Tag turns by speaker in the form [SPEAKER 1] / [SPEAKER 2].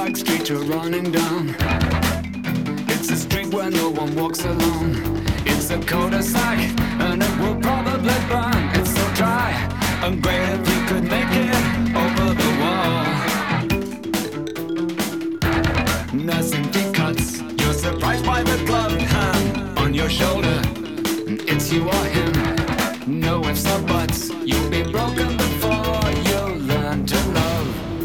[SPEAKER 1] like street you're running down. It's a street where no one walks alone. It's a cul-de-sac and it will probably burn. It's so dry and great if you could make it over the wall. Nursing deep cuts, you're surprised by the gloved hand on your shoulder. It's you or him, no ifs or buts. You'll be broken